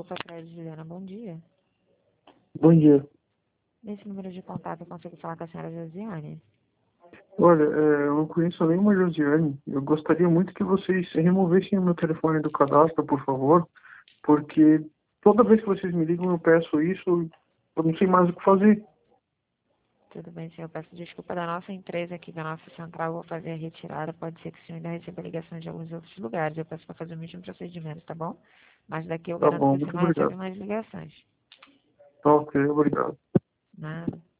Roupa Crédito, Juliana, bom dia. Bom dia. Nesse número de contato eu consigo falar com a senhora Josiane? Olha, eu não conheço nenhuma Josiane. Eu gostaria muito que vocês removessem o meu telefone do cadastro, por favor, porque toda vez que vocês me ligam eu peço isso, eu não sei mais o que fazer. Tudo bem, senhor. Eu peço desculpa da nossa empresa aqui, da nossa central. Eu vou fazer a retirada. Pode ser que o senhor ainda receba ligações de alguns outros lugares. Eu peço para fazer o mesmo procedimento, tá bom? Mas daqui eu Tá garanto bom, que você muito não recebe obrigado. mais ligações. Tá ok, obrigado. Nada.